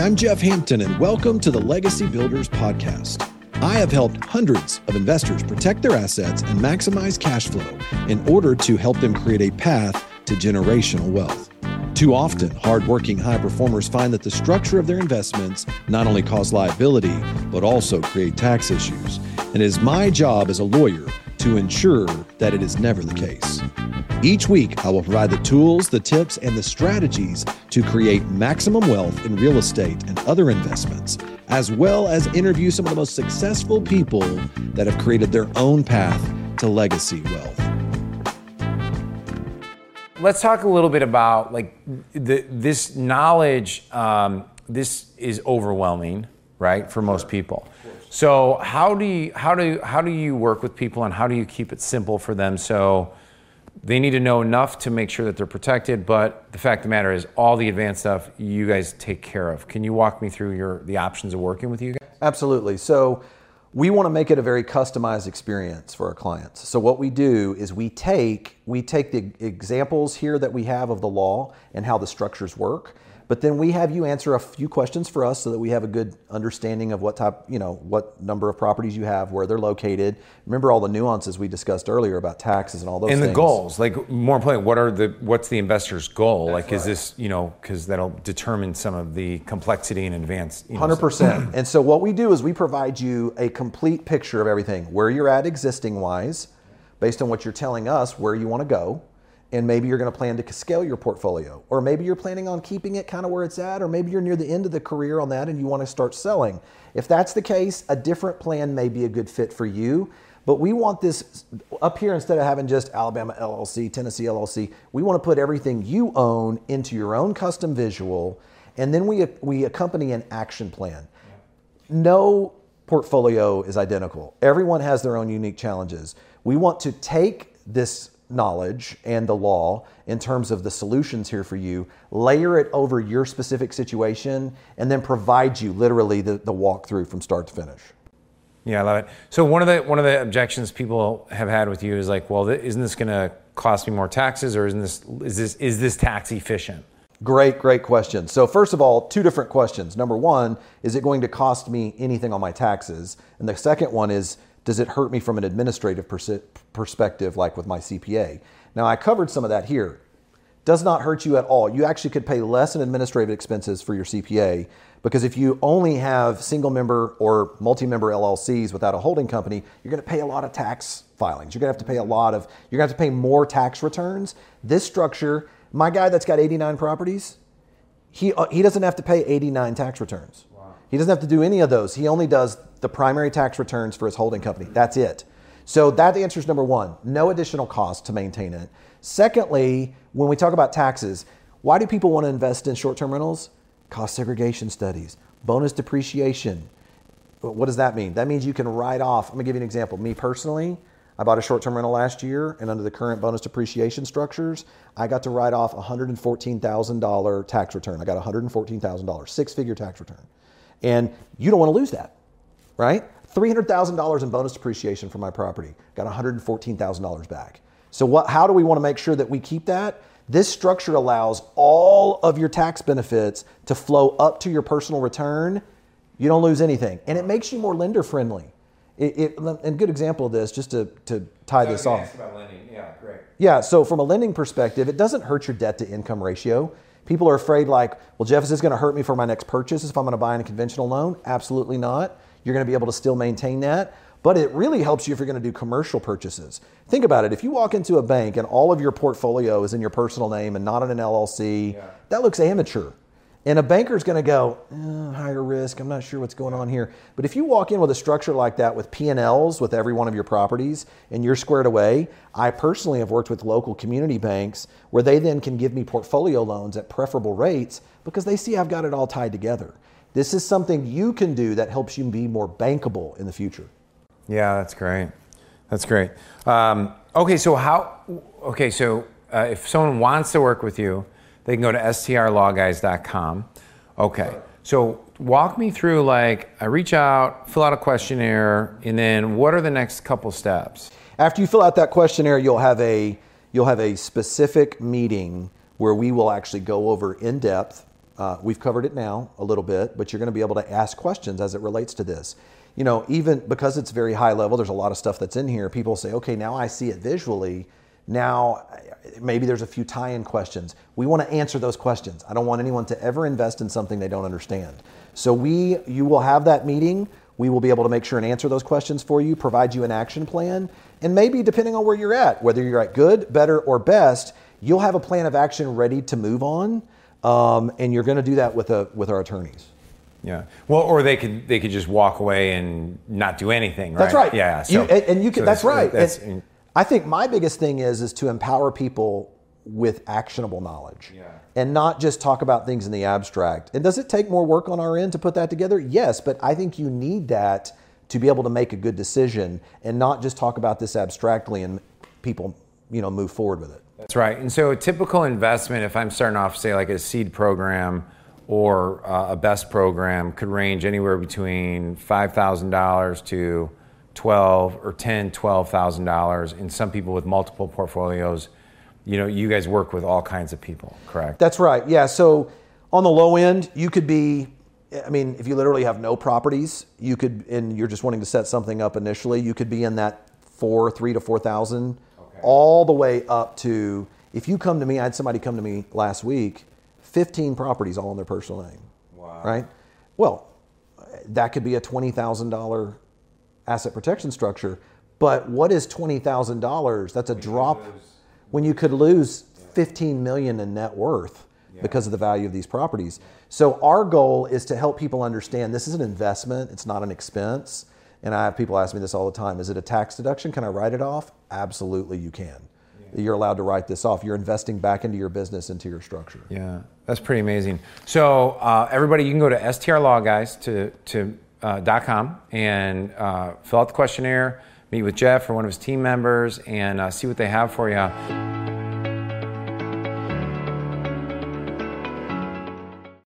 I'm Jeff Hampton, and welcome to the Legacy Builders Podcast. I have helped hundreds of investors protect their assets and maximize cash flow in order to help them create a path to generational wealth. Too often, hardworking high performers find that the structure of their investments not only cause liability, but also create tax issues. And it is my job as a lawyer to ensure that it is never the case. Each week, I will provide the tools, the tips, and the strategies to create maximum wealth in real estate and other investments, as well as interview some of the most successful people that have created their own path to legacy wealth. Let's talk a little bit about this knowledge. This is overwhelming, right, for most people. So how do you work with people, and how do you keep it simple for them so they need to know enough to make sure that they're protected, but the fact of the matter is all the advanced stuff you guys take care of? Can you walk me through the options of working with you guys? Absolutely. So we want to make it a very customized experience for our clients. So what we do is we take the examples here that we have of the law and how the structures work, but then we have you answer a few questions for us so that we have a good understanding of what number of properties you have, where they're located. Remember all the nuances we discussed earlier about taxes and all those things. And the goals, more importantly, what's the investor's goal? That's right. Is this, because that'll determine some of the complexity and advanced. 100%. And so what we do is we provide you a complete picture of everything, where you're at existing wise, based on what you're telling us, where you want to go. And maybe you're going to plan to scale your portfolio, or maybe you're planning on keeping it kind of where it's at, or maybe you're near the end of the career on that and you want to start selling. If that's the case, a different plan may be a good fit for you. But we want this up here, instead of having just Alabama LLC, Tennessee LLC, we want to put everything you own into your own custom visual, and then we accompany an action plan. No portfolio is identical. Everyone has their own unique challenges. We want to take this knowledge and the law in terms of the solutions here for you, layer it over your specific situation, and then provide you literally the walkthrough from start to finish. Yeah, I love it. So one of the objections people have had with you is well, isn't this going to cost me more taxes, or is this tax efficient? Great question. So first of all, two different questions. Number one, is it going to cost me anything on my taxes? And the second one is, does it hurt me from an administrative perspective, like with my CPA? Now, I covered some of that here. Does not hurt you at all. You actually could pay less in administrative expenses for your CPA, because if you only have single member or multi-member LLCs without a holding company, you're going to pay a lot of tax filings. You're going to have to pay more tax returns. This structure, my guy that's got 89 properties, he doesn't have to pay 89 tax returns. Wow. He doesn't have to do any of those. He only does the primary tax returns for his holding company. That's it. So that answers number one, no additional cost to maintain it. Secondly, when we talk about taxes, why do people want to invest in short-term rentals? Cost segregation studies, bonus depreciation. What does that mean? That means you can write off. I'm going to give you an example. Me personally, I bought a short-term rental last year, and under the current bonus depreciation structures, I got to write off a $114,000 tax return. I got $114,000, six-figure tax return. And you don't want to lose that, right? $300,000 in bonus depreciation for my property. Got $114,000 back. So how do we want to make sure that we keep that? This structure allows all of your tax benefits to flow up to your personal return. You don't lose anything. And it makes you more lender friendly. And a good example of this, just to tie this off. About lending. Yeah, great. Yeah, so from a lending perspective, it doesn't hurt your debt to income ratio. People are afraid well, Jeff, is this going to hurt me for my next purchase if I'm going to buy in a conventional loan? Absolutely not. You're going to be able to still maintain that. But it really helps you if you're going to do commercial purchases. Think about it. If you walk into a bank and all of your portfolio is in your personal name and not in an LLC, that looks amateur. And a banker's going to go, higher risk, I'm not sure what's going on here. But if you walk in with a structure like that with P&Ls with every one of your properties and you're squared away, I personally have worked with local community banks where they then can give me portfolio loans at preferable rates because they see I've got it all tied together. This is something you can do that helps you be more bankable in the future. Yeah, that's great. That's great. So if someone wants to work with you, they can go to strlawguys.com. Okay. So walk me through, I reach out, fill out a questionnaire, and then what are the next couple steps? After you fill out that questionnaire, you'll have a specific meeting where we will actually go over in depth We've covered it now a little bit, but you're going to be able to ask questions as it relates to this. You know, even because it's very high level, there's a lot of stuff that's in here. People say, okay, now I see it visually. Now, maybe there's a few tie-in questions. We want to answer those questions. I don't want anyone to ever invest in something they don't understand. So you will have that meeting. We will be able to make sure and answer those questions for you, provide you an action plan, and maybe depending on where you're at, whether you're at good, better, or best, you'll have a plan of action ready to move on, and you're going to do that with our attorneys. Yeah. Well, or they could just walk away and not do anything. Right? That's right. Yeah. So, that's right. I think my biggest thing is to empower people with actionable knowledge, and not just talk about things in the abstract. And does it take more work on our end to put that together? Yes, but I think you need that to be able to make a good decision and not just talk about this abstractly and people, move forward with it. That's right. And so a typical investment, if I'm starting off, say like a seed program or a BEST program, could range anywhere between $5,000 to $12,000 or $12,000. And some people with multiple portfolios, you guys work with all kinds of people, correct? That's right. Yeah. So on the low end, you could be, if you literally have no properties, you could, and you're just wanting to set something up initially, you could be in that $3,000 to $4,000, all the way up to, if you come to me, I had somebody come to me last week, 15 properties all in their personal name. Wow. Right? Well, that could be a $20,000 asset protection structure, but what is $20,000? That's a drop when you could lose $15 million in net worth because of the value of these properties. So our goal is to help people understand this is an investment, it's not an expense. And I have people ask me this all the time. Is it a tax deduction? Can I write it off? Absolutely you can. You're allowed to write this off. You're investing back into your business, into your structure. Yeah, that's pretty amazing. So everybody, you can go to strlawguys.com and fill out the questionnaire, meet with Jeff or one of his team members, and see what they have for you.